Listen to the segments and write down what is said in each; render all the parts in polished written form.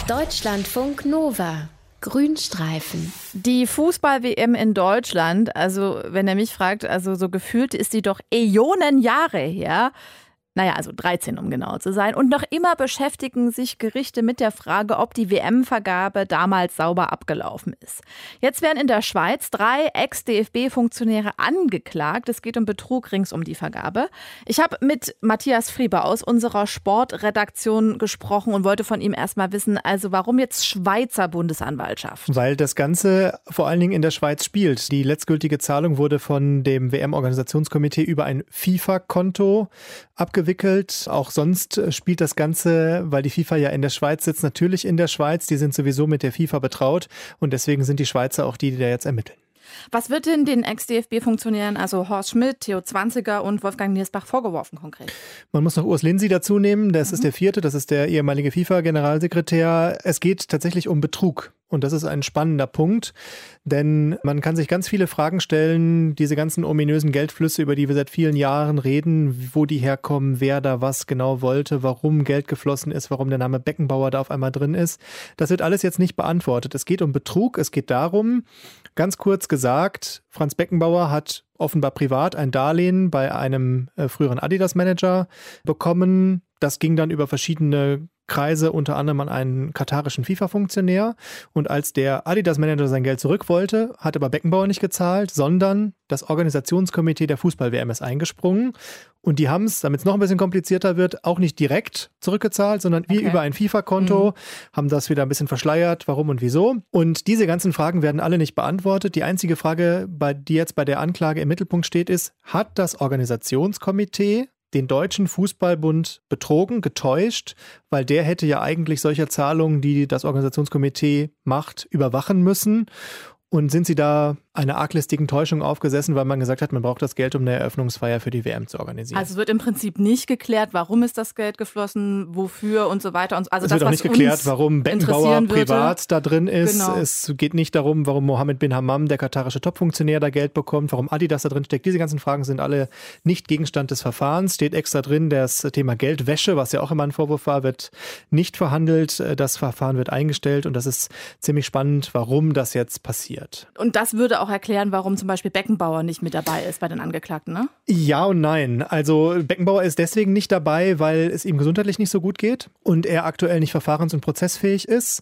Deutschlandfunk Nova. Grünstreifen. Die Fußball-WM in Deutschland, also wenn er mich fragt, also so gefühlt ist die doch Äonen Jahre her. Naja, also 13, um genau zu sein. Und noch immer beschäftigen sich Gerichte mit der Frage, ob die WM-Vergabe damals sauber abgelaufen ist. Jetzt werden in der Schweiz 3 Ex-DFB-Funktionäre angeklagt. Es geht um Betrug rings um die Vergabe. Ich habe mit Matthias Frieber aus unserer Sportredaktion gesprochen und wollte von ihm erstmal wissen, also warum jetzt Schweizer Bundesanwaltschaft? Weil das Ganze vor allen Dingen in der Schweiz spielt. Die letztgültige Zahlung wurde von dem WM-Organisationskomitee über ein FIFA-Konto abgewickelt. Auch sonst spielt das Ganze, weil die FIFA ja in der Schweiz sitzt, natürlich in der Schweiz. Die sind sowieso mit der FIFA betraut und deswegen sind die Schweizer auch die da jetzt ermitteln. Was wird denn den Ex-DFB-Funktionären, also Horst Schmidt, Theo Zwanziger und Wolfgang Niersbach vorgeworfen konkret? Man muss noch Urs Linsi dazu nehmen, das ist der vierte, das ist der ehemalige FIFA-Generalsekretär. Es geht tatsächlich um Betrug. Und das ist ein spannender Punkt, denn man kann sich ganz viele Fragen stellen, diese ganzen ominösen Geldflüsse, über die wir seit vielen Jahren reden, wo die herkommen, wer da was genau wollte, warum Geld geflossen ist, warum der Name Beckenbauer da auf einmal drin ist. Das wird alles jetzt nicht beantwortet. Es geht um Betrug, es geht darum, ganz kurz gesagt, Franz Beckenbauer hat offenbar privat ein Darlehen bei einem früheren Adidas-Manager bekommen. Das ging dann über verschiedene Kreise, unter anderem an einen katarischen FIFA-Funktionär. Und als der Adidas-Manager sein Geld zurück wollte, hat aber Beckenbauer nicht gezahlt, sondern das Organisationskomitee der Fußball-WM ist eingesprungen. Und die haben es, damit es noch ein bisschen komplizierter wird, auch nicht direkt zurückgezahlt, sondern wie über ein FIFA-Konto, haben das wieder ein bisschen verschleiert, warum und wieso. Und diese ganzen Fragen werden alle nicht beantwortet. Die einzige Frage, die jetzt bei der Anklage im Mittelpunkt steht, ist, hat das Organisationskomitee den Deutschen Fußballbund betrogen, getäuscht, weil der hätte ja eigentlich solche Zahlungen, die das Organisationskomitee macht, überwachen müssen. Und sind sie da einer arglistigen Täuschung aufgesessen, weil man gesagt hat, man braucht das Geld, um eine Eröffnungsfeier für die WM zu organisieren? Also es wird im Prinzip nicht geklärt, warum ist das Geld geflossen, wofür und so weiter. Also es wird auch nicht geklärt, warum Beckenbauer privat da drin ist. Genau. Es geht nicht darum, warum Mohammed bin Hammam, der katarische Topfunktionär, da Geld bekommt, warum Adidas da drin steckt. Diese ganzen Fragen sind alle nicht Gegenstand des Verfahrens. Steht extra drin, das Thema Geldwäsche, was ja auch immer ein Vorwurf war, wird nicht verhandelt. Das Verfahren wird eingestellt und das ist ziemlich spannend, warum das jetzt passiert. Und das würde auch erklären, warum zum Beispiel Beckenbauer nicht mit dabei ist bei den Angeklagten, ne? Ja und nein. Also Beckenbauer ist deswegen nicht dabei, weil es ihm gesundheitlich nicht so gut geht und er aktuell nicht verfahrens- und prozessfähig ist.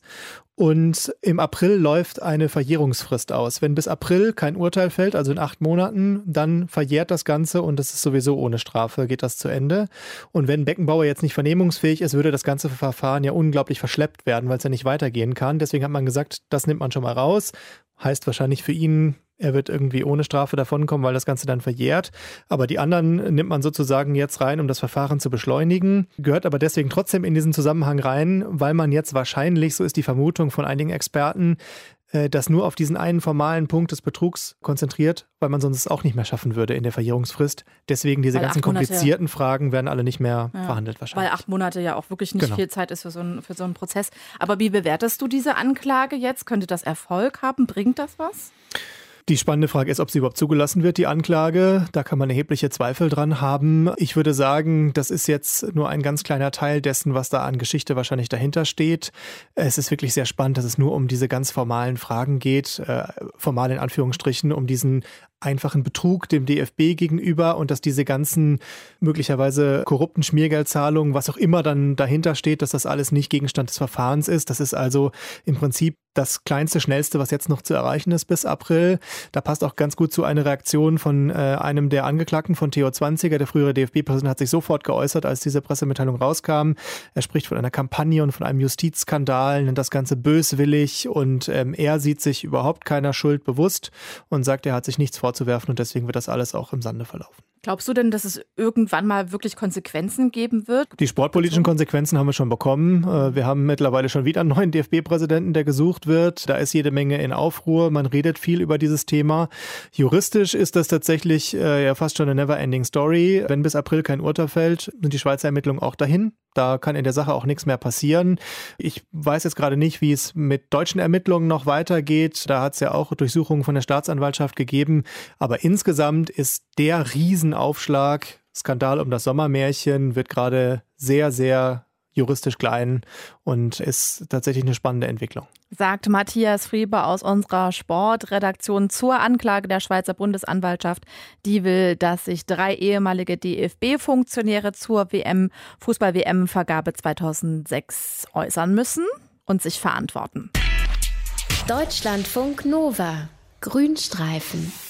Und im April läuft eine Verjährungsfrist aus. Wenn bis April kein Urteil fällt, also in 8 Monaten, dann verjährt das Ganze und das ist sowieso ohne Strafe, geht das zu Ende. Und wenn Beckenbauer jetzt nicht vernehmungsfähig ist, würde das ganze Verfahren ja unglaublich verschleppt werden, weil es ja nicht weitergehen kann. Deswegen hat man gesagt, das nimmt man schon mal raus. Heißt wahrscheinlich für ihn, er wird irgendwie ohne Strafe davonkommen, weil das Ganze dann verjährt. Aber die anderen nimmt man sozusagen jetzt rein, um das Verfahren zu beschleunigen. Gehört aber deswegen trotzdem in diesen Zusammenhang rein, weil man jetzt wahrscheinlich, so ist die Vermutung von einigen Experten, das nur auf diesen einen formalen Punkt des Betrugs konzentriert, weil man sonst es auch nicht mehr schaffen würde in der Verjährungsfrist. Deswegen diese ganzen komplizierten Fragen werden alle nicht mehr verhandelt wahrscheinlich. Weil 8 Monate ja auch wirklich nicht viel Zeit ist für so einen Prozess. Aber wie bewertest du diese Anklage jetzt? Könnte das Erfolg haben? Bringt das was? Die spannende Frage ist, ob sie überhaupt zugelassen wird, die Anklage. Da kann man erhebliche Zweifel dran haben. Ich würde sagen, das ist jetzt nur ein ganz kleiner Teil dessen, was da an Geschichte wahrscheinlich dahinter steht. Es ist wirklich sehr spannend, dass es nur um diese ganz formalen Fragen geht, formal in Anführungsstrichen, um diesen einfachen Betrug dem DFB gegenüber und dass diese ganzen möglicherweise korrupten Schmiergeldzahlungen, was auch immer dann dahinter steht, dass das alles nicht Gegenstand des Verfahrens ist. Das ist also im Prinzip das kleinste, schnellste, was jetzt noch zu erreichen ist bis April. Da passt auch ganz gut zu einer Reaktion von einem der Angeklagten, von Theo Zwanziger, der frühere DFB-Präsident, hat sich sofort geäußert, als diese Pressemitteilung rauskam. Er spricht von einer Kampagne und von einem Justizskandal, nennt das Ganze böswillig und er sieht sich überhaupt keiner Schuld bewusst und sagt, er hat sich nichts vorzuwerfen und deswegen wird das alles auch im Sande verlaufen. Glaubst du denn, dass es irgendwann mal wirklich Konsequenzen geben wird? Die sportpolitischen Konsequenzen haben wir schon bekommen. Wir haben mittlerweile schon wieder einen neuen DFB-Präsidenten, der gesucht wird. Da ist jede Menge in Aufruhr. Man redet viel über dieses Thema. Juristisch ist das tatsächlich ja fast schon eine never-ending Story. Wenn bis April kein Urteil fällt, sind die Schweizer Ermittlungen auch dahin. Da kann in der Sache auch nichts mehr passieren. Ich weiß jetzt gerade nicht, wie es mit deutschen Ermittlungen noch weitergeht. Da hat es ja auch Durchsuchungen von der Staatsanwaltschaft gegeben. Aber insgesamt ist der Riesenaufschlag, Skandal um das Sommermärchen, wird gerade sehr, sehr juristisch klein und ist tatsächlich eine spannende Entwicklung. Sagt Matthias Friebe aus unserer Sportredaktion zur Anklage der Schweizer Bundesanwaltschaft. Die will, dass sich 3 ehemalige DFB-Funktionäre zur Fußball-WM-Vergabe 2006 äußern müssen und sich verantworten. Deutschlandfunk Nova. Grünstreifen.